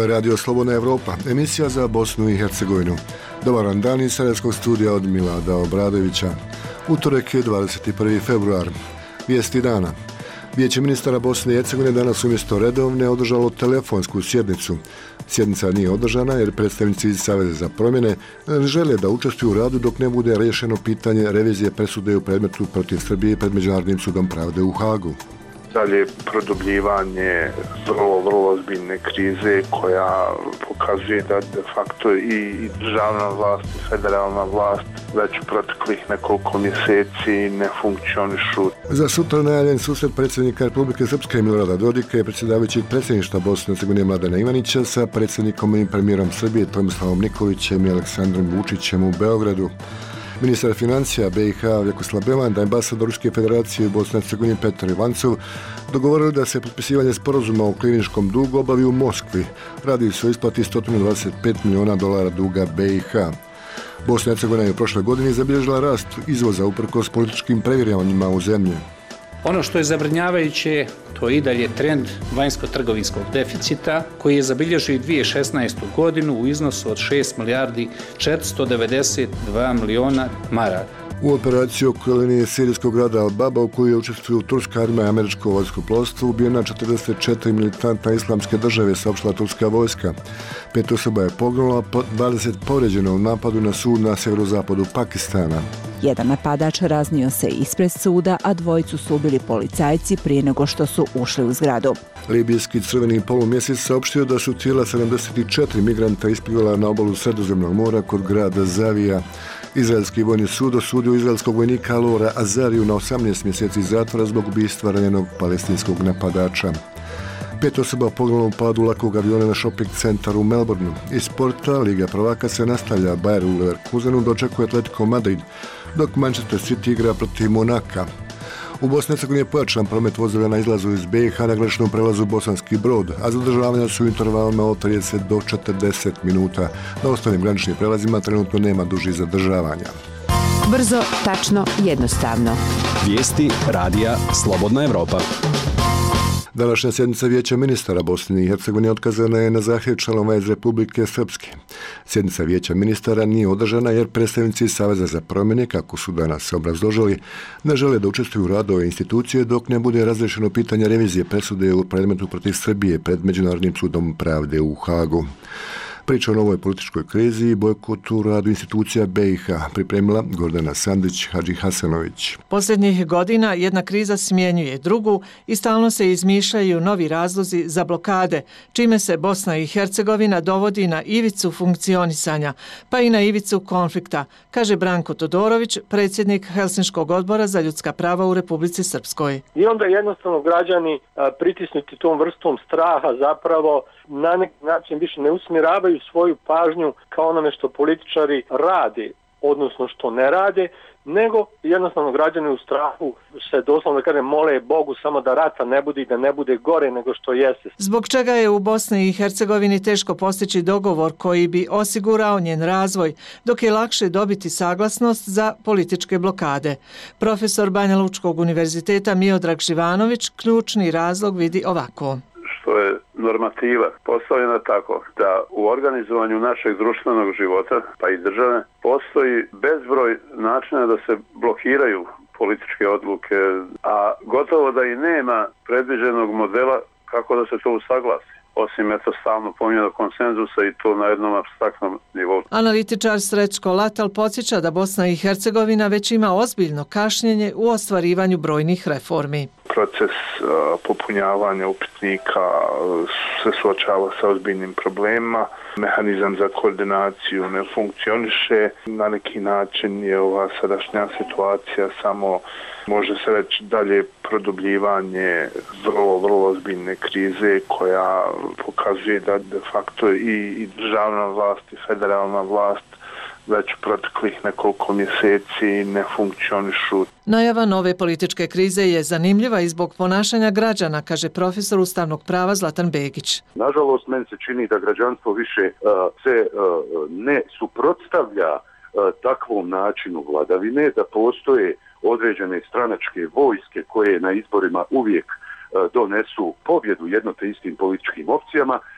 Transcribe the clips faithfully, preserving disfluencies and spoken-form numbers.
Ovo je Radio Slobodna Evropa, emisija za Bosnu i Hercegovinu. Dobar dan iz Sarajevskog studija od Milada Obradovića. Utorek je dvadeset prvi februar. Vijesti dana. Vijeće ministara Bosne i Hercegovine danas umjesto redovne održalo telefonsku sjednicu. Sjednica nije održana jer predstavnici iz Saveza za promjene žele da učestvuju u radu dok ne bude riješeno pitanje revizije presude u predmetu protiv Srbije pred Međunarodnim sudom pravde u Hagu. Dalje produbljivanje vrlo, vrlo ozbiljne krize koja pokazuje da de facto i državna vlast i federalna vlast već proteklih nekoliko mjeseci ne funkcionišu. Za sutra najavljen susret predsjednika Republike Srpske Milorada Dodika i predsjedavajućeg predsjedništva Bosne i Hercegovine Mladena Ivanića sa predsjednikom i premijerom Srbije Tomislavom Nikolićem i Aleksandrom Vučićem u Beogradu. Ministar financija B i H Vjekoslav Beland, ambasador Ruske federacije u Bosni i Hercegovini Petar Ivancov dogovorili da se potpisivanje sporazuma o kliničkom dugu obavi u Moskvi. Radi se o isplati sto dvadeset pet milijuna dolara duga B i H. Bosna i Hercegovina je u prošloj godini zabilježila rast izvoza uprkos političkim previrjavanjima u zemlji. Ono što je zabrinjavajuće, to je i dalje trend vanjsko-trgovinskog deficita koji je zabilježio i dvije tisuće šesnaestu. godinu u iznosu od šest milijardi četiristo devedeset dva miliona maraka. U operaciji oko linije sirijskog grada Al-Baba u kojoj učestvuju turska armija i američko vojskoplovstvo ubijena četrdeset četiri militanta islamske države, saopštila turska vojska. Pet osoba je poginulo, a dvadeset povrijeđeno u napadu na sud na sjeverozapadu Pakistana. Jedan napadač raznio se ispred suda, a dvojicu su ubili policajci prije nego što su ušli u zgradu. Libijski crveni polumjesec saopštio da su tijela sedamdeset četiri migranta isplivala na obalu Sredozemnog mora kod grada Zavija. Izraelski vojni sud osudio izraelskog vojnika Alora Azariju na osamnaest mjeseci zatvora zbog ubistva ranjenog palestinskog napadača. Pet osoba poginulo u padu lakog aviona na shopping centar u Melbourneu. Iz sporta Liga prvaka se nastavlja. Bayer u Leverkusenu dočekuje Atletico Madrid, dok Manchester City igra protiv Monaka. U Bosni i Hercegovini je pojačan promet vozila na izlazu iz B i H na graničnom prelazu Bosanski Brod, a zadržavanja su u intervalima od trideset do četrdeset minuta. Na ostalim graničnim prelazima trenutno nema dužih zadržavanja. Brzo, tačno, jednostavno. Vijesti radija Slobodna Evropa. Današnja sjednica Vijeća ministara Bosne i Hercegovine otkazana je na zahtjev članova iz Republike Srpske. Sjednica Vijeća ministara nije održana jer predstavnici Saveza za promjene, kako su danas obrazložili, ne žele da učestvuju u radu ove institucije dok ne bude razriješeno pitanje revizije presude u predmetu protiv Srbije pred Međunarodnim sudom pravde u Hagu. Priča o novoj političkoj krizi i bojkotu radu institucija B i H pripremila Gordana Sandić Hadžihasanović. Posljednjih godina jedna kriza smjenjuje drugu i stalno se izmišljaju novi razlozi za blokade, čime se Bosna i Hercegovina dovodi na ivicu funkcionisanja, pa i na ivicu konflikta, kaže Branko Todorović, predsjednik Helsinškog odbora za ljudska prava u Republici Srpskoj. I onda jednostavno građani pritisnuti tom vrstom straha zapravo na neki način više ne usmjeravaju svoju pažnju kao onome što političari rade, odnosno što ne rade, nego jednostavno građani u strahu se doslovno da kažem mole Bogu samo da rata ne bude i da ne bude gore nego što jeste. Zbog čega je u Bosni i Hercegovini teško postići dogovor koji bi osigurao njen razvoj, dok je lakše dobiti saglasnost za političke blokade. Profesor Banja Lučkog univerziteta Miodrag Živanović ključni razlog vidi ovako. Što je normativa postavljena tako da u organizovanju našeg društvenog života, pa i države, postoji bezbroj načina da se blokiraju političke odluke, a gotovo da i nema predviđenog modela kako da se to usaglasi. Osim eto stalno pominjanog konsenzusa i to na jednom apstraktnom nivou. Analitičar Srećko Latal podsjeća da Bosna i Hercegovina već ima ozbiljno kašnjenje u ostvarivanju brojnih reformi. Proces uh, popunjavanja upitnika uh, se suočava sa ozbiljnim problemima. Mehanizam za koordinaciju ne funkcioniše. Na neki način je ova sadašnja situacija samo, može se reći, dalje produbljivanje vrlo, vrlo ozbiljne krize koja pokazuje da de facto i, i državna vlast i federalna vlast već proteklih nekoliko mjeseci ne funkcionišu. Najava nove političke krize je zanimljiva i zbog ponašanja građana, kaže profesor ustavnog prava Zlatan Begić. Nažalost, meni se čini da građanstvo više uh, se uh, ne suprotstavlja uh, takvom načinu vladavine, da postoje određene stranačke vojske koje na izborima uvijek uh, donesu pobjedu jedno te istim političkim opcijama,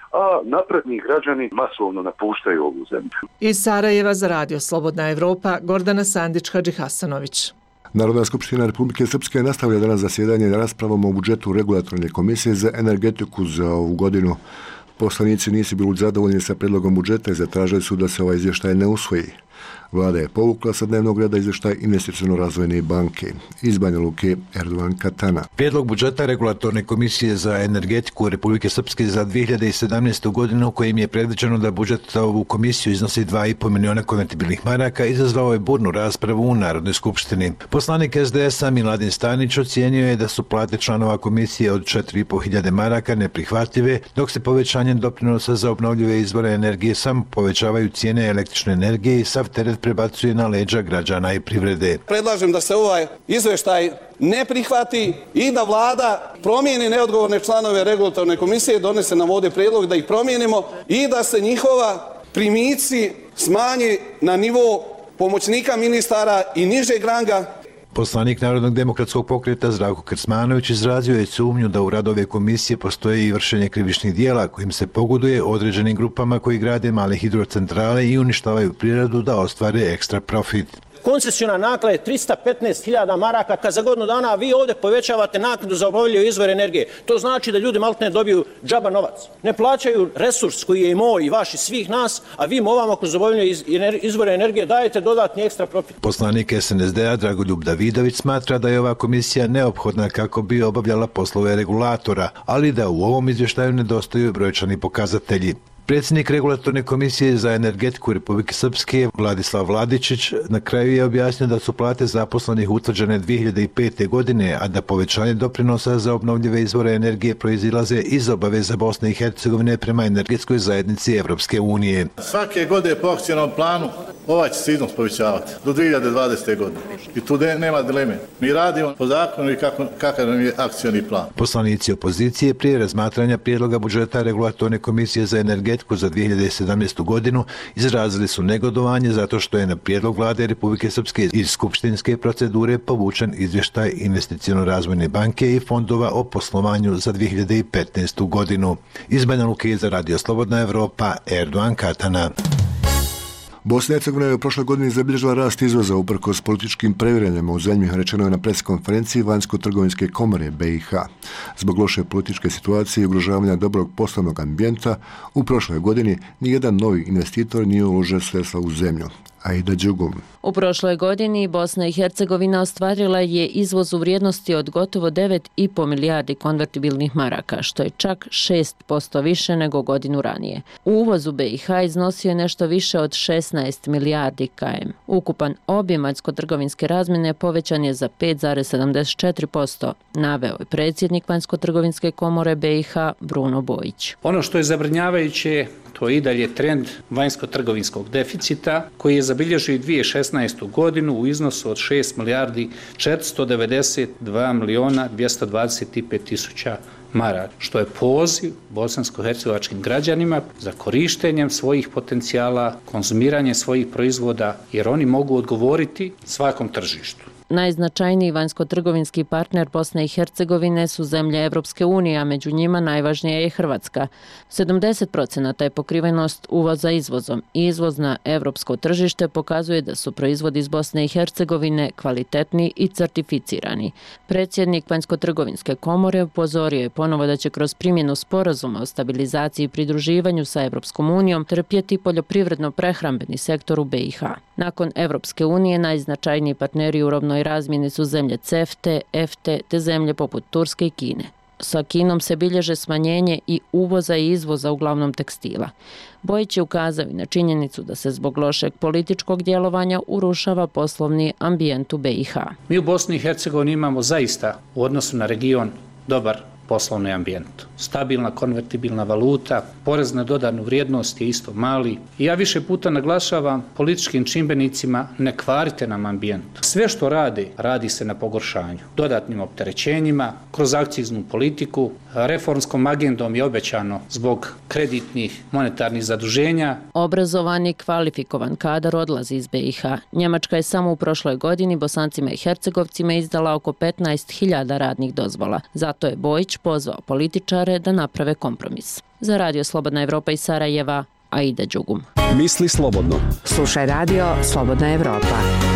a napredni građani masovno napuštaju ovu zemlju. Iz Sarajeva za Radio Slobodna Evropa, Gordana Sandić-Hadži Hasanović. Narodna skupština Republike Srpske nastavlja danas zasjedanje raspravom o budžetu regulatorne komisije za energetiku za ovu godinu. Poslanici nisu bili zadovoljni sa predlogom budžeta i zatražili su da se ovaj izvještaj ne usvoji. Vlada je povukla sa dnevnog reda izvještaj Investiciono-razvojne banke. Iz Banja Luke, Erdovan Katana. Prijedlog budžeta regulatorne komisije za energetiku Republike Srpske za dvije hiljade sedamnaestu. godinu, kojim je predviđeno da budžet za ovu komisiju iznosi dva i po miliona konvertibilnih maraka, izazvao je burnu raspravu u Narodnoj skupštini. Poslanik es de es a Miladin Stanić ocijenio je da su plate članova komisije od četiri i po hiljade maraka neprihvatljive, dok se povećanjem doprinosa za obnovljive izvore energije samo povećavaju cijene električne energije i sav teret prebacuje na leđa građana i privrede. Predlažem da se ovaj izveštaj ne prihvati i da vlada promijeni neodgovorne članove regulatorne komisije, donese nam ovdje prijedlog da ih promijenimo i da se njihova primici smanje na nivo pomoćnika ministara i nižeg ranga. Poslanik Narodnog demokratskog pokreta Zdravko Krsmanović izrazio je sumnju da u radu ove komisije postoje i vršenje krivičnih dijela kojim se pogoduje određenim grupama koji grade male hidrocentrale i uništavaju prirodu da ostvare ekstra profit. Koncesiona naknada je trista petnaest hiljada maraka, kad za godinu dana vi ovdje povećavate naknadu za obnovljive izvore energije. To znači da ljudi maltene dobiju džaba novac. Ne plaćaju resurs koji je i moj i vaš i svih nas, a vi ovamo kroz obnovljive izvore energije dajete dodatni ekstra profit. Poslanik es en es de a Dragoljub Davidović smatra da je ova komisija neophodna kako bi obavljala poslove regulatora, ali da u ovom izvještaju nedostaju brojčani pokazatelji. Predsjednik regulatorne komisije za energetiku Republike Srpske Vladislav Vladičić na kraju je objasnio da su plate zaposlenih utvrđene dvije hiljade pete. godine, a da povećanje doprinosa za obnovljive izvore energije proizilaze iz obaveza Bosne i Hercegovine prema energetskoj zajednici Evropske unije. Svake godine po akcijnom planu ovaj će se iznos povećavati do dvije hiljade dvadesete. godine. I tu nema dileme. Mi radimo po zakonu i kako, kakav nam je akcijni plan. Poslanici opozicije prije razmatranja prijedloga budžeta regulatorne komisije za energetiku za dvije hiljade sedamnaestu. godinu izrazili su negodovanje zato što je na prijedlog vlade Republike Srpske iz skupštinske procedure povučen izvještaj Investiciono-razvojne banke i fondova o poslovanju za dvije hiljade petnaestu. godinu. Iz Banja Luke za Radio Slobodna Evropa, Erdovan Katana. Bosna i Hercegovina je u prošloj godini zabilježila rast izvoza uprkos političkim previranjima u zemlji, rečeno je na preskonferenciji Vanjsko-trgovinske komore be i ha. Zbog loše političke situacije i ugrožavanja dobrog poslovnog ambijenta, u prošloj godini nijedan novi investitor nije uložio sredstva u zemlju. Aida Đugum. U prošloj godini Bosna i Hercegovina ostvarila je izvoz u vrijednosti od gotovo devet i po milijardi konvertibilnih maraka, što je čak šest posto više nego godinu ranije. Uvoz u be i ha iznosio je nešto više od šesnaest milijardi km. Ukupan objem vanjsko-trgovinske razmjene povećan je za pet zarez sedamdeset četiri posto, naveo je predsjednik Vanjsko-trgovinske komore be i ha Bruno Bojić. Ono što je zabrinjavajuće, to je i dalje trend vanjsko-trgovinskog deficita koji je zabilježio dvije hiljade šesnaestu. godinu u iznosu od šest milijardi četiristo devedeset dva miliona dvjesto dvadeset pet tisuća maraka, što je poziv bosansko-hercegovačkim građanima za korištenjem svojih potencijala, konzumiranje svojih proizvoda, jer oni mogu odgovoriti svakom tržištu. Najznačajniji vanjsko-trgovinski partner Bosne i Hercegovine su zemlje Evropske unije, a među njima najvažnija je Hrvatska. sedamdeset procenata je pokrivenost uvoza izvozom. Izvoz na evropsko tržište pokazuje da su proizvodi iz Bosne i Hercegovine kvalitetni i certificirani. Predsjednik Vanjsko-trgovinske komore upozorio je ponovo da će kroz primjenu sporazuma o stabilizaciji i pridruživanju sa Evropskom unijom trpjeti poljoprivredno-prehrambeni sektor u be i ha. Nakon Evropske unije najznačajniji partneri u robnoj razmjeni su zemlje cefte, efte te zemlje poput Turske i Kine. Sa Kinom se bilježe smanjenje i uvoza i izvoza uglavnom tekstila. Bojić je ukazao i na činjenicu da se zbog lošeg političkog djelovanja urušava poslovni ambijent u be i ha. Mi u Bosni i Hercegovini imamo zaista u odnosu na region dobar poslovni ambijent. Stabilna konvertibilna valuta, porez na dodanu vrijednost je isto mali. I ja više puta naglašavam političkim čimbenicima, ne kvarite nam ambijent. Sve što radi, radi se na pogoršanju. Dodatnim opterećenjima, kroz akciznu politiku, reformskom agendom je obećano zbog kreditnih monetarnih zaduženja. Obrazovani kvalifikovan kadar odlazi iz be i ha. Njemačka je samo u prošloj godini Bosancima i Hercegovcima izdala oko petnaest hiljada radnih dozvola. Zato je Bojić pozvao političare da naprave kompromis. Za Radio Slobodna Evropa iz Sarajeva, Aida Đugum. Misli slobodno. Slušaj Radio Slobodna Evropa.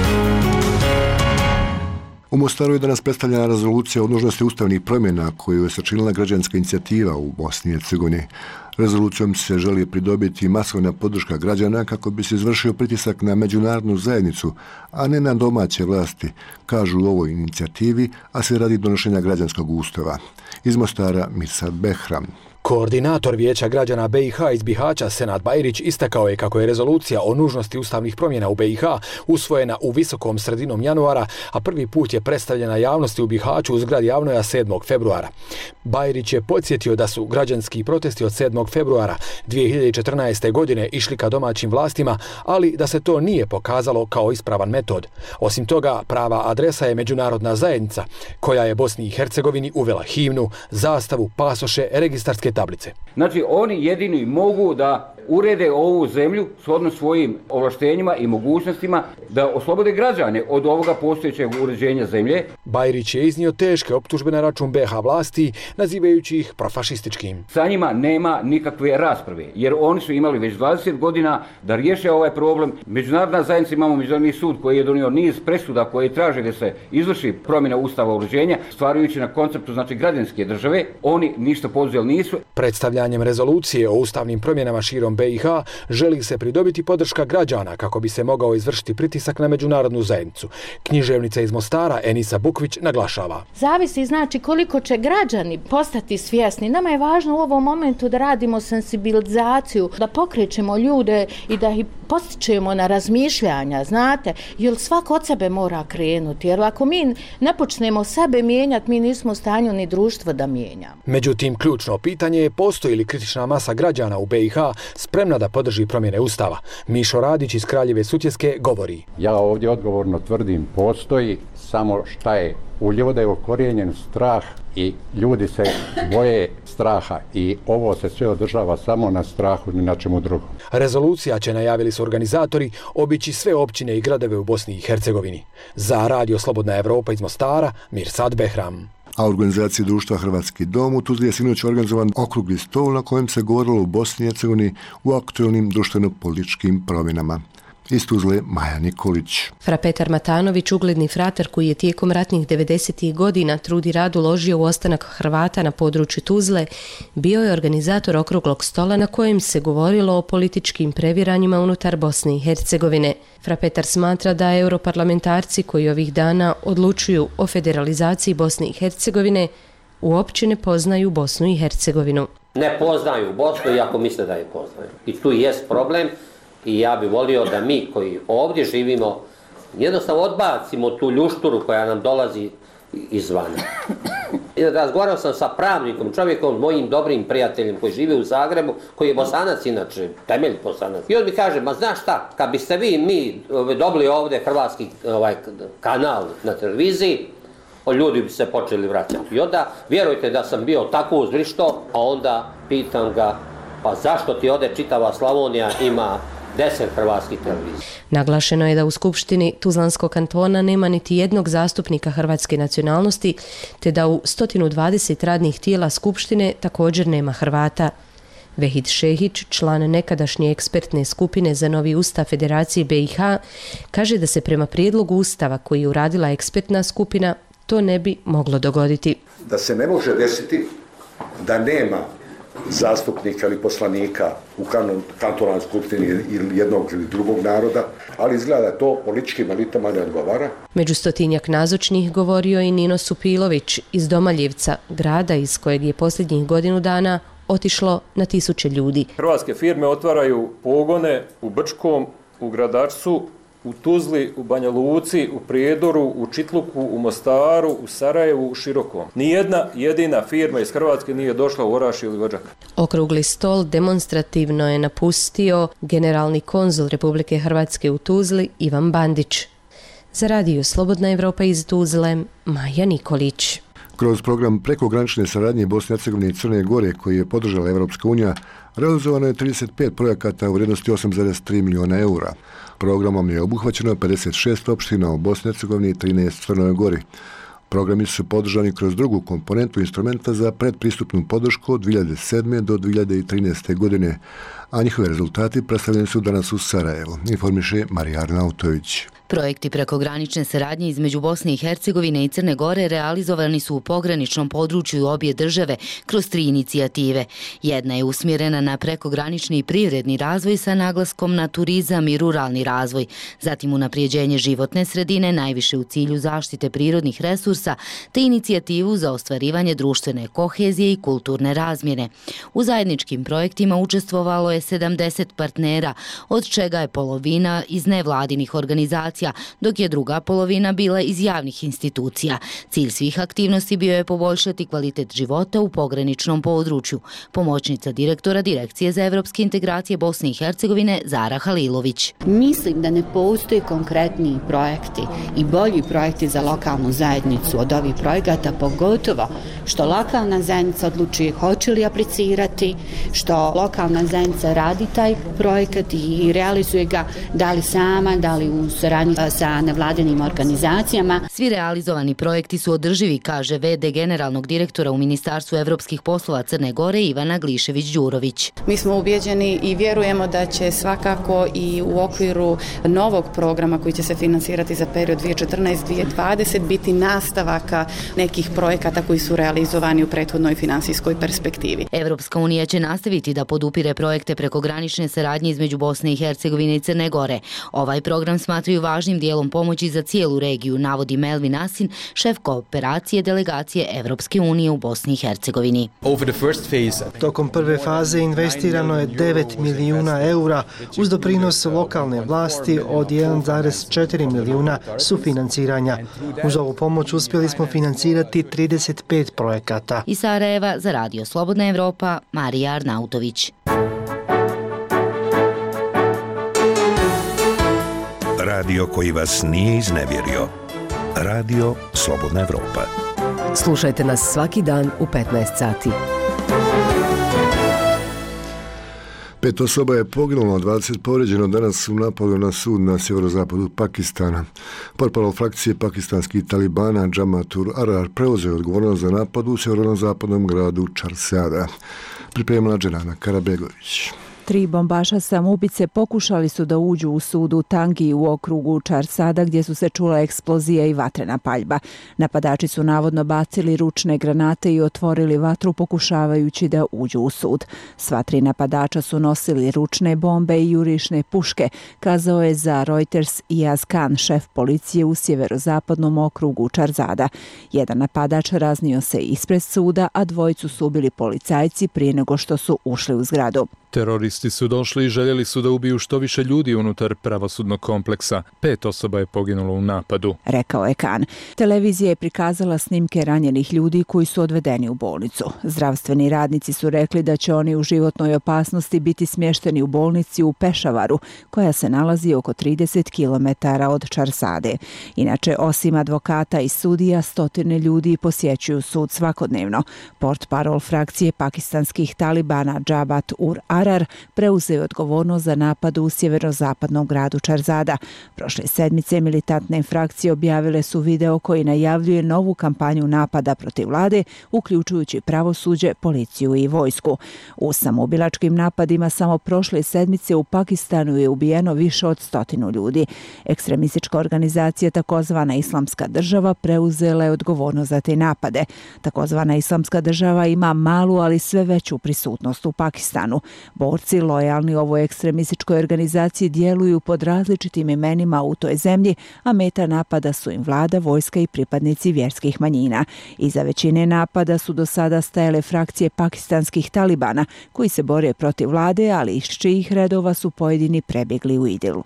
U Mostaru je danas predstavljena rezolucija o nužnosti ustavnih promjena koju je sačinila građanska inicijativa u Bosni i Hercegovini. Rezolucijom se želi pridobiti masovna podrška građana kako bi se izvršio pritisak na međunarodnu zajednicu, a ne na domaće vlasti, kažu u ovoj inicijativi, a se radi donošenja građanskog ustava. Iz Mostara Mirsad Behram. Koordinator Vijeća građana B i H iz Bihaća, Senad Bajrić, istakao je kako je rezolucija o nužnosti ustavnih promjena u B i H usvojena u visokom sredinom januara, a prvi put je predstavljena javnosti u Bihaću u zgradi Javnoja sedmog februara. Bajrić je podsjetio da su građanski protesti od sedmog februara dvije hiljade četrnaeste. godine išli ka domaćim vlastima, ali da se to nije pokazalo kao ispravan metod. Osim toga, prava adresa je međunarodna zajednica, koja je Bosni i Hercegovini uvela himnu, zastavu, pasoše, registarske tablice. Znači, oni jedini mogu da urede ovu zemlju shodno svojim ovlaštenjima i mogućnostima da oslobode građane od ovoga postojećeg uređenja zemlje. Bajrić je iznio teške optužbe na račun B i H vlasti, nazivajući ih profašističkim. Sa njima nema nikakve rasprave, jer oni su imali već dvadeset godina da riješe ovaj problem. Međunarodna zajednica, imamo Međunarodni sud koji je donio niz presuda koje traže da se izvrši promjena ustava uređenja, stvarajući na konceptu znači građanske države. Oni ništa poduzeli nisu. Predstavljanjem rezolucije o ustavnim promjenama širom B i H želi se pridobiti podrška građana kako bi se mogao izvršiti pritisak na međunarodnu zajednicu. Književnica iz Mostara Enisa Bukvić naglašava. Zavisi znači koliko će građani postati svjesni. Nama je važno u ovom momentu da radimo sensibilizaciju, da pokrećemo ljude i da ih postičemo na razmišljanja, znate, jer svako od sebe mora krenuti, jer ako mi ne počnemo sebe mijenjati, mi nismo u stanju ni društvo da mijenjamo. Međutim, ključno pitanje je postoji li kritična masa građana u B i H spremna da podrži promjene ustava. Mišo Radić iz Kraljeve Sutjeske govori. Ja ovdje odgovorno tvrdim, postoji, samo šta je u ljude ukorijenjen strah i ljudi se boje straha i ovo se sve održava samo na strahu ni na čemu drugom. Rezolucija će, najavili su organizatori, obići sve općine i gradove u Bosni i Hercegovini. Za Radio Slobodna Evropa iz Mostara, Mirsad Behram. A u organizaciji društva Hrvatski dom u Tuzli je sinoć organizovan okrugli stol na kojem se govorilo u Bosni i Hercegovini u aktualnim društveno-političkim promjenama. Iz Tuzle Maja Nikolić. Fra Petar Matanović, ugledni frater koji je tijekom ratnih devedesetih godina trud i rad uložio u ostanak Hrvata na području Tuzle, bio je organizator okruglog stola na kojem se govorilo o političkim previranjima unutar Bosne i Hercegovine. Fra Petar smatra da europarlamentarci koji ovih dana odlučuju o federalizaciji Bosne i Hercegovine uopće ne poznaju Bosnu i Hercegovinu. Ne poznaju Bosnu, iako misle da je poznaju. I tu jest problem. I ja bih volio da mi koji ovdje živimo jednostavno odbacimo tu ljušturu koja nam dolazi izvana. Razgovarao sam sa pravnikom, čovjekom, mojim dobrim prijateljem koji živi u Zagrebu, koji je Bosanac inače, temelj Bosanac. I on mi kaže, ma znaš šta, kad biste vi, mi dobili ovdje hrvatski ovaj, kanal na televiziji, ljudi bi se počeli vraćati. I onda, vjerujte da sam bio tako uzbrišto, a onda pitam ga, pa zašto ti ovdje čitava Slavonija ima deset hrvatskih televizija. Naglašeno je da u Skupštini Tuzlanskog kantona nema niti jednog zastupnika hrvatske nacionalnosti, te da u sto dvadeset radnih tijela Skupštine također nema Hrvata. Vehid Šehić, član nekadašnje ekspertne skupine za novi ustav Federacije B i H, kaže da se prema prijedlogu ustava koji je uradila ekspertna skupina to ne bi moglo dogoditi. Da se ne može desiti da nema zastupnika ili poslanika u kantonalnoj skupštini ili jednog ili drugog naroda, ali izgleda da to političkim elitama ne odgovara. Među stotinjak nazočnih govorio i Nino Supilović iz Domaljevca, grada iz kojeg je posljednjih godinu dana otišlo na tisuće ljudi. Hrvatske firme otvaraju pogone u Brčkom, u Gradačcu, u Tuzli, u Banja Luci, u Prijedoru, u Čitluku, u Mostaru, u Sarajevu, u Širokom. Nijedna jedina firma iz Hrvatske nije došla u Oraš ili Odžak. Okrugli stol demonstrativno je napustio generalni konzul Republike Hrvatske u Tuzli Ivan Bandić. Za Radio Slobodna Evropa iz Tuzle, Maja Nikolić. Kroz program prekogranične saradnje Bosne i Hercegovine i Crne Gore koji je podržala Evropska unija, realizovano je trideset pet projekata u vrijednosti osam zarez tri miliona eura. Programom je obuhvaćeno pedeset šest opština u Bosni i Hercegovini i trinaest Crnoj Gori. Programi su podržani kroz drugu komponentu instrumenta za predpristupnu podršku od dvije hiljade sedme do dvije hiljade trinaeste godine, a njihove rezultati predstavljeni su danas u Sarajevu, informiše Marija Arnautović. Projekti prekogranične saradnje između Bosne i Hercegovine i Crne Gore realizovani su u pograničnom području obje države kroz tri inicijative. Jedna je usmjerena na prekogranični i privredni razvoj sa naglaskom na turizam i ruralni razvoj, zatim unaprijeđenje životne sredine, najviše u cilju zaštite prirodnih resursa, te inicijativu za ostvarivanje društvene kohezije i kulturne razmjene. U zajedničkim projektima učestvovalo je sedamdeset partnera, od čega je polovina iz nevladinih organizacija, dok je druga polovina bila iz javnih institucija. Cilj svih aktivnosti bio je poboljšati kvalitet života u pograničnom području. Pomoćnica direktora Direkcije za evropske integracije Bosne i Hercegovine Zara Halilović. Mislim da ne postoje konkretniji projekti i bolji projekti za lokalnu zajednicu od ovih projekata, pogotovo što lokalna zajednica odlučuje hoće li aplicirati, što lokalna zajednica radi taj projekat i realizuje ga, da li sama, da li u saradnji sa nevladinim organizacijama. Svi realizovani projekti su održivi, kaže ve de generalnog direktora u Ministarstvu evropskih poslova Crne Gore Ivana Glišević-Đurović. Mi smo ubjeđeni i vjerujemo da će svakako i u okviru novog programa koji će se finansirati za period dvije hiljade četrnaeste do dvije hiljade dvadesete biti nastavaka nekih projekata koji su realizovani u prethodnoj finansijskoj perspektivi. Evropska unija će nastaviti da podupire projekte prekogranične saradnje između Bosne i Hercegovine i Crne Gore. Ovaj program smatraju važnim dijelom pomoći za cijelu regiju, navodi Melvin Asin, šef kooperacije delegacije Evropske unije u Bosni i Hercegovini. Tokom prve faze investirano je devet milijuna eura uz doprinos lokalne vlasti od jedan zarez četiri milijuna sufinanciranja. Uz ovu pomoć uspjeli smo financirati trideset pet projekata. Iz Sarajeva za Radio Slobodna Evropa, Marija Arnautović. Radio koji vas nije iznevjerio. Radio Slobodna Evropa. Slušajte nas svaki dan u petnaest sati. Pet osoba je poginulo, dvadeset povrijeđeno danas u napadu na sud na sjeverozapadu Pakistana. Portparol frakcije pakistanskih talibana Jamatul Ahrar preuzeo odgovornost za napad u sjeverozapadnom gradu Čarsada. Pripremila Dženana Karabegović. Tri bombaša samoubice pokušali su da uđu u sud u Tangi u okrugu Čarsada gdje su se čula eksplozija i vatrena paljba. Napadači su navodno bacili ručne granate i otvorili vatru pokušavajući da uđu u sud. Sva tri napadača su nosili ručne bombe i jurišne puške, kazao je za Reuters Iyaz Khan, šef policije u sjeverozapadnom okrugu Čarzada. Jedan napadač raznio se ispred suda, a dvojicu su ubili policajci prije nego što su ušli u zgradu. Teroristi su došli i željeli su da ubiju što više ljudi unutar pravosudnog kompleksa. Pet osoba je poginulo u napadu, rekao je Khan. Televizija je prikazala snimke ranjenih ljudi koji su odvedeni u bolnicu. Zdravstveni radnici su rekli da će oni u životnoj opasnosti biti smješteni u bolnici u Pešavaru, koja se nalazi oko trideset kilometara od Čarsade. Inače, osim advokata i sudija, stotine ljudi posjećuju sud svakodnevno. Portparol frakcije pakistanskih talibana Jamatul Ahrar preuzeo odgovornost za napad u sjeverozapadnom gradu Čarzada. Prošle sedmice militantne frakcije objavile su video koji najavljuje novu kampanju napada protiv vlade, uključujući pravosuđe, policiju i vojsku. U samoubilačkim napadima samo prošle sedmice u Pakistanu je ubijeno više od stotinu ljudi. Ekstremistička organizacija takozvana Islamska država preuzela je odgovornost za te napade. Takozvana Islamska država ima malu, ali sve veću prisutnost u Pakistanu. Borci lojalni ovoj ekstremističkoj organizaciji djeluju pod različitim imenima u toj zemlji, a meta napada su im vlada, vojska i pripadnici vjerskih manjina. Iza većine napada su do sada stajale frakcije pakistanskih talibana, koji se bore protiv vlade, ali iz čijih redova su pojedini prebjegli u Idilu.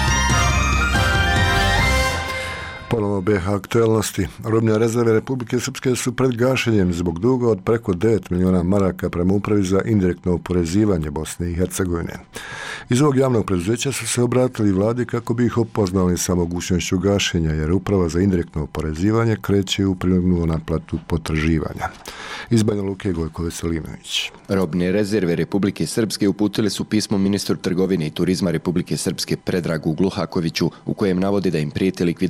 Ponovo be ha aktualnosti. Robne rezerve Republike Srpske su pred gašenjem zbog duga od preko devet miliona maraka prema upravi za indirektno oporezivanje Bosne i Hercegovine. Iz ovog javnog preduzeća su se obratili vladi kako bi ih upoznali sa mogućnošću gašenja, jer uprava za indirektno oporezivanje kreće u prinudnu naplatu potraživanja. Iz Banja Luke Gojko Veselinović. Robne rezerve Republike Srpske uputile su pismo ministru trgovine i turizma Republike Srpske Predragu Gluhakoviću, u kojem navodi da im prijeti likvidacija i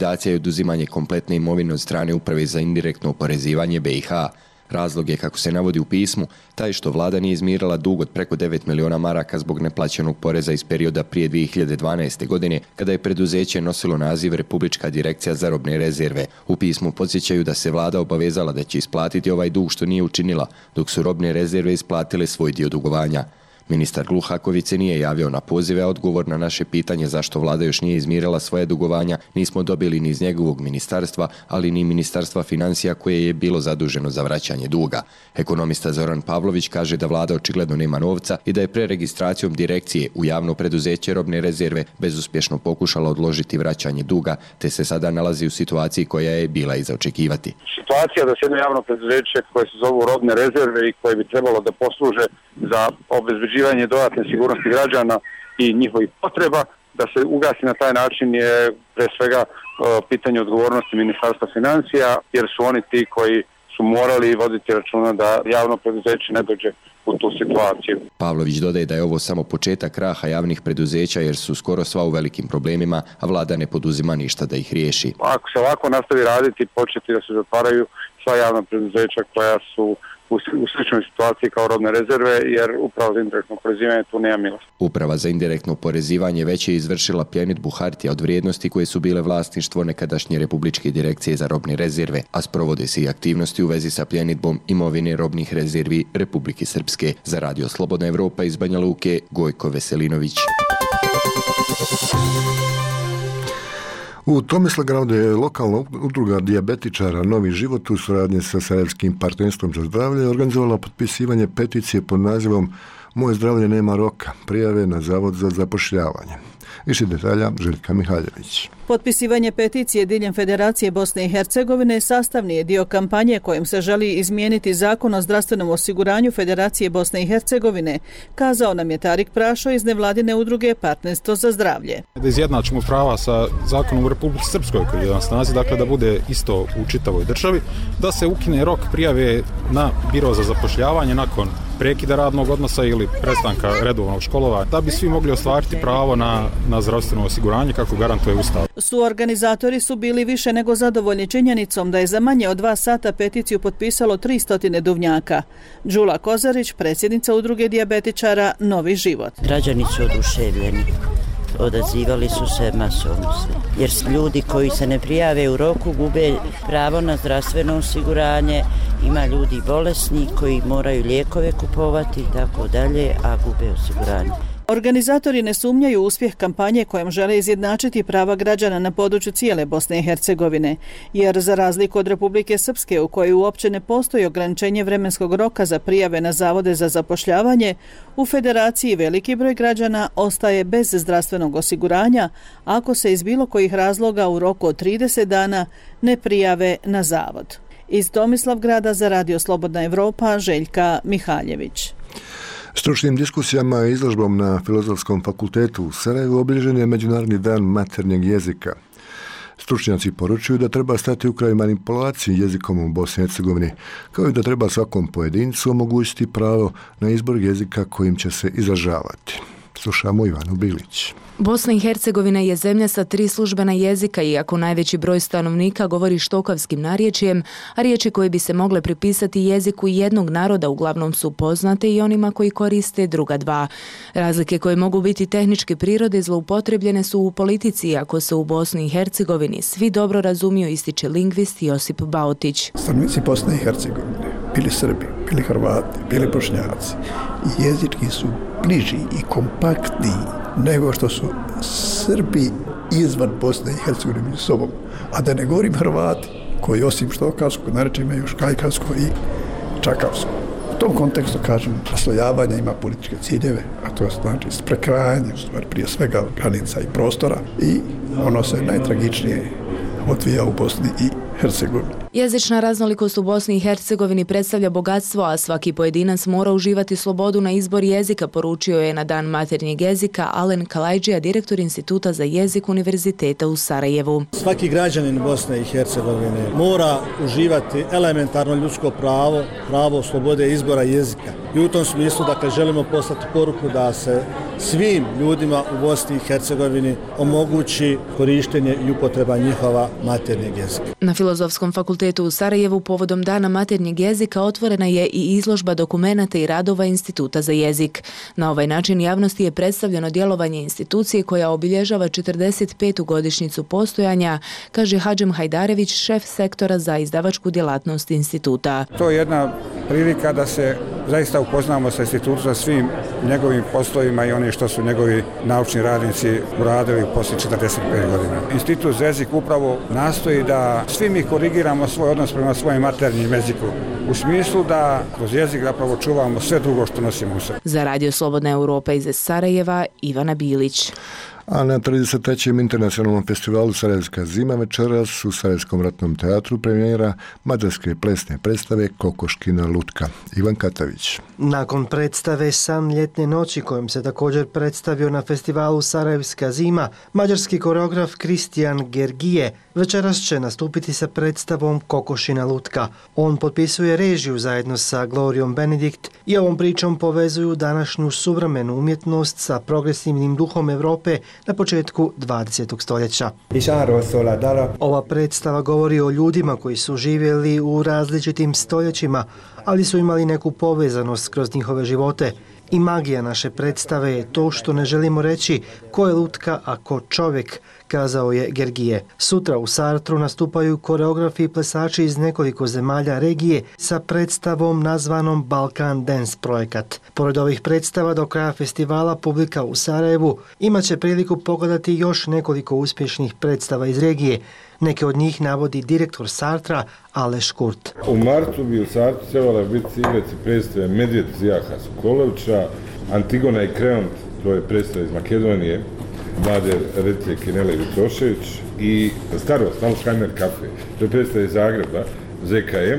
oduzimanje kompletne imovine od strane Uprave za indirektno oporezivanje B i H. Razlog je, kako se navodi u pismu, taj što vlada nije izmirila dug od preko devet miliona maraka zbog neplaćenog poreza iz perioda prije dvije hiljade dvanaeste. godine, kada je preduzeće nosilo naziv Republička direkcija za robne rezerve. U pismu podsjećaju da se vlada obavezala da će isplatiti ovaj dug, što nije učinila, dok su robne rezerve isplatile svoj dio dugovanja. Ministar Gluhaković se nije javio na pozive, a odgovor na naše pitanje zašto vlada još nije izmirila svoje dugovanja nismo dobili ni iz njegovog ministarstva, ali ni ministarstva financija koje je bilo zaduženo za vraćanje duga. Ekonomista Zoran Pavlović kaže da vlada očigledno nema novca i da je preregistracijom direkcije u javno preduzeće robne rezerve bezuspješno pokušala odložiti vraćanje duga, te se sada nalazi u situaciji koja je bila i za očekivati. Situacija da se jedno javno preduzeće koje se zovu robne rezerve i koje bi trebalo da posluže za obezbeđivanje dodatne sigurnosti građana i njihovih potreba, da se ugasi na taj način je pre svega pitanje odgovornosti Ministarstva financija, jer su oni ti koji su morali voditi računa da javno preduzeće ne dođe u tu situaciju. Pavlović dodaje da je ovo samo početak kraha javnih preduzeća, jer su skoro sva u velikim problemima, a vlada ne poduzima ništa da ih riješi. Ako se ovako nastavi raditi, početi da se zatvaraju sva javna preduzeća koja su u sličnoj situaciji kao robne rezerve, jer upravo za indirektno oporezivanje tu nema milosti. Uprava za indirektno oporezivanje već je izvršila pljenidbu hartija od vrijednosti koje su bile vlasništvo nekadašnje Republičke direkcije za robne rezerve, a sprovode se i aktivnosti u vezi sa pljenidbom imovine robnih rezervi Republike Srpske. Za Radio Slobodna Evropa iz Banja Luke, Gojko Veselinović. U Tomislavgradu je lokalna udruga dijabetičara Novi život u suradnji sa Sarajevskim partnerstvom za zdravlje organizovala potpisivanje peticije pod nazivom Moje zdravlje nema roka, prijave na Zavod za zapošljavanje. Više detalja Željka Mihaljević. Potpisivanje peticije diljem Federacije Bosne i Hercegovine sastavni je dio kampanje kojim se želi izmijeniti Zakon o zdravstvenom osiguranju Federacije Bosne i Hercegovine, kazao nam je Tarik Prašo iz nevladine udruge Partnerstvo za zdravlje. Da izjednačimo prava sa zakonom u Republici Srpskoj koji je na snazi, dakle da bude isto u čitavoj državi, da se ukine rok prijave na biro za zapošljavanje nakon prekida radnog odnosa ili prestanka redovnog školovanja, da bi svi mogli ostvariti pravo na, na zdravstveno osiguranje kako garantuje Ustav. Suorganizatori su bili više nego zadovoljni činjenicom da je za manje od dva sata peticiju potpisalo tristo duvnjaka. Đula Kozarić, predsjednica udruge dijabetičara Novi život. Građani su oduševljeni. Odazivali su se masovno sve. Jer ljudi koji se ne prijave u roku gube pravo na zdravstveno osiguranje, ima ljudi bolesni koji moraju lijekove kupovati i tako dalje, a gube osiguranje. Organizatori ne sumnjaju uspjeh kampanje kojom žele izjednačiti prava građana na području cijele Bosne i Hercegovine, jer za razliku od Republike Srpske u kojoj uopće ne postoji ograničenje vremenskog roka za prijave na zavode za zapošljavanje, u Federaciji veliki broj građana ostaje bez zdravstvenog osiguranja ako se iz bilo kojih razloga u roku od trideset dana ne prijave na zavod. Iz Tomislavgrada za Radio Slobodna Evropa, Željka Mihaljević. Stručnim diskusijama i izložbom na Filozofskom fakultetu u Sarajevu obilježen je Međunarodni dan maternjeg jezika. Stručnjaci poručuju da treba stati u kraj manipulaciji jezikom u Bosni i Hercegovini, kao i da treba svakom pojedincu omogućiti pravo na izbor jezika kojim će se izražavati. Slušamo Ivanu Bilić. Bosna i Hercegovina je zemlja sa tri službena jezika, iako najveći broj stanovnika govori štokavskim narječjem, a riječi koje bi se mogle pripisati jeziku jednog naroda uglavnom su poznate i onima koji koriste druga dva. Razlike koje mogu biti tehničke prirode zloupotrebljene su u politici, iako se u Bosni i Hercegovini svi dobro razumiju, ističe lingvist Josip Baotić. Stanovnici Bosne i Hercegovine, bili Srbi, bili Hrvati, bili Bošnjaci, jezički su bliži i kompaktniji nego što su Srbi izvan Bosne i Hercegovine među sobom. A da ne govorim Hrvati, koji osim štokavskog narečja imaju još kajkavsko i čakavsko. U tom kontekstu, kažem, raslojavanje ima političke ciljeve, a to znači prekrajanje, u stvari prije svega granica i prostora, i ono se najtragičnije odvija u Bosni i Hercegovine. Jezična raznolikost u Bosni i Hercegovini predstavlja bogatstvo, a svaki pojedinac mora uživati slobodu na izbor jezika, poručio je na Dan maternjeg jezika Alen Kalajđija, direktor Instituta za jezik Univerziteta u Sarajevu. Svaki građanin Bosne i Hercegovine mora uživati elementarno ljudsko pravo, pravo slobode izbora jezika. I u tom smislu, dakle, želimo poslati poruku da se svim ljudima u Bosni i Hercegovini omogući korištenje i upotreba njihova maternjeg jezika. Na Filozofskom fakultetu u Sarajevu povodom Dana maternjeg jezika otvorena je i izložba dokumenata i radova Instituta za jezik. Na ovaj način javnosti je predstavljeno djelovanje institucije koja obilježava četrdeset petu godišnjicu postojanja, kaže Hadžem Hajdarević, šef sektora za izdavačku djelatnost instituta. To je jedna prilika da se zaista upoznamo sa institutom sa svim njegovim poslovima i oni što su njegovi naučni radnici uradili poslije četrdeset pet godina. Institut za jezik upravo nastoji da svi mi korigiramo svoj odnos prema svojem maternjem jeziku u smislu da kroz jezik zapravo čuvamo sve drugo što nosimo u sebi. Za Radio Slobodna Europa iz Sarajeva, Ivana Bilić. A na trideset trećem internacionalnom festivalu Sarajevska zima večeras u Sarajevskom ratnom teatru premijera mađarske plesne predstave Kokoškina lutka. Ivan Katavić. Nakon predstave San ljetne noći, kojom se također predstavio na festivalu Sarajevska zima, mađarski koreograf Kristijan Gergije večeras će nastupiti sa predstavom Kokošina lutka. On potpisuje režiju zajedno sa Glorijom Benedikt i ovom pričom povezuju današnju suvremenu umjetnost sa progresivnim duhom Evrope na početku dvadesetog stoljeća. Ova predstava govori o ljudima koji su živjeli u različitim stoljećima, ali su imali neku povezanost kroz njihove živote. I magija naše predstave je to što ne želimo reći ko je lutka, a ko čovjek, kazao je Gergije. Sutra u Sartru nastupaju koreografi i plesači iz nekoliko zemalja regije sa predstavom nazvanom Balkan Dance projekat. Pored ovih predstava do kraja festivala publika u Sarajevu imaće priliku pogledati još nekoliko uspješnih predstava iz regije. Neke od njih navodi direktor Sartra Aleš Kurt. U martu bi u Sartu trebala biti igrati predstave Medvjed Zijaha Sokolovića, Antigona i Kreont, to je predstava iz Makedonije, Vlade Retije Kinele Vitrošević i Starost, Alzheimer Cafe, to je predstava iz Zagreba, Z K M,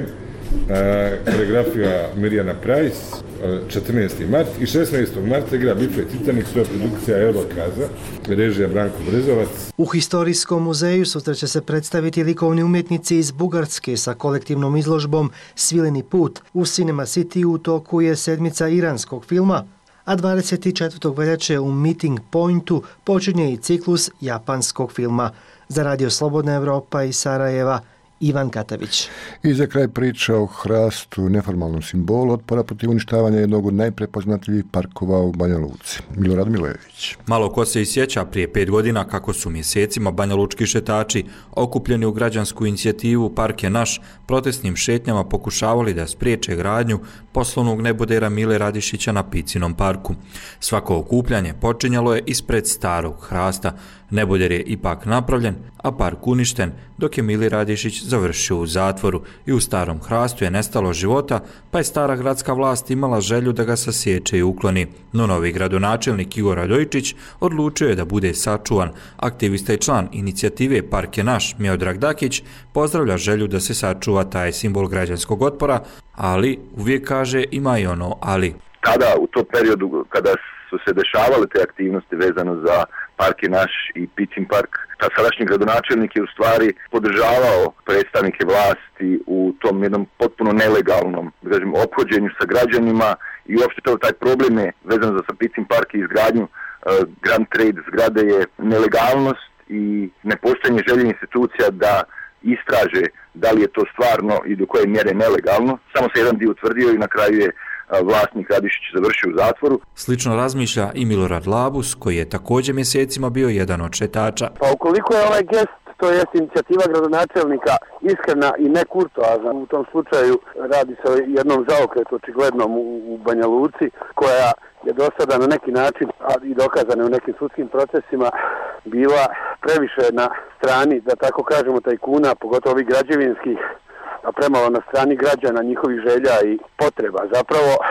koreografija Mirjana Prajs, četrnaesti mart i šesnaestog marta igra Bitva i Titanik, to je produkcija Eurokaza, režija Branko Brezovac. U Historijskom muzeju sutra će se predstaviti likovni umjetnici iz Bugarske sa kolektivnom izložbom Svileni put. U Cinema City u toku je sedmica iranskog filma, a dvadeset četvrtog veljače u Meeting Pointu počinje i ciklus japanskog filma. Za Radio Slobodna Evropa iz Sarajeva, Ivan Katavić. I za kraj priča o hrastu, neformalnom simbolu otpora protiv uništavanja jednog od najprepoznatljivih parkova u Banja Luci. Milorad Milojević. Malo ko se i sjeća prije pet godina kako su mjesecima banjalučki šetači okupljeni u građansku inicijativu Park je naš protestnim šetnjama pokušavali da spriječe gradnju poslovnog nebodera Mile Radišića na Picinom parku. Svako okupljanje počinjalo je ispred starog hrasta. Neboder je ipak napravljen, a park uništen, dok je Mili Radišić završio u zatvoru i u starom hrastu je nestalo života, pa je stara gradska vlast imala želju da ga sasječe i ukloni. No novi gradonačelnik Igor Radojičić odlučio je da bude sačuvan. Aktivista i član inicijative Park je naš, Miodrag Dakić, pozdravlja želju da se sačuva taj simbol građanskog otpora, ali uvijek kaže ima i ono ali. Tada u tom periodu kada su se dešavale te aktivnosti vezano za Park je naš i Picin park, ta sadašnji gradonačelnik je u stvari podržavao predstavnike vlasti u tom jednom potpuno nelegalnom, da kažem, ophođenju sa građanima i uopšte to taj problem je vezan za Picin park i izgradnju uh, Grand Trade zgrade je nelegalnost i nepostojanje želje institucija da istraže da li je to stvarno i do koje mjere nelegalno. Samo se jedan dio utvrdio i na kraju je vlasnik Radišić završio u zatvoru. Slično razmišlja i Milorad Labus, koji je također mjesecima bio jedan od šetača. Pa ukoliko je ovaj gest, to jest inicijativa gradonačelnika, iskrena i nekurtoazna, u tom slučaju radi se o jednom zaokretu očiglednom u, u Banja Luci, koja je do sada na neki način, a i dokazana u nekim sudskim procesima, bila previše na strani, da tako kažemo, tajkuna, pogotovo ovih građevinskih, a premalo na strani građana, njihovih želja i potreba. Zapravo,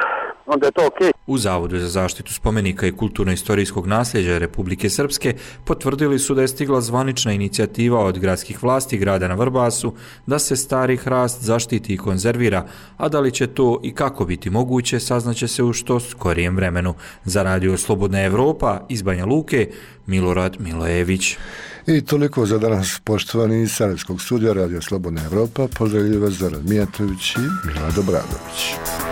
onda je to okej. U Zavodu za zaštitu spomenika i kulturno-istorijskog nasljeđa Republike Srpske potvrdili su da je stigla zvanična inicijativa od gradskih vlasti grada na Vrbasu da se stari hrast zaštiti i konzervira, a da li će to i kako biti moguće saznaće se u što skorijem vremenu. Za Radio Slobodna Evropa iz Banja Luke, Milorad Milojević. I toliko za danas, poštovani iz Sarajevskog studija Radio Slobodna Evropa. Pozdravljaju vas Zoran Mijatović i Milorad Obradović.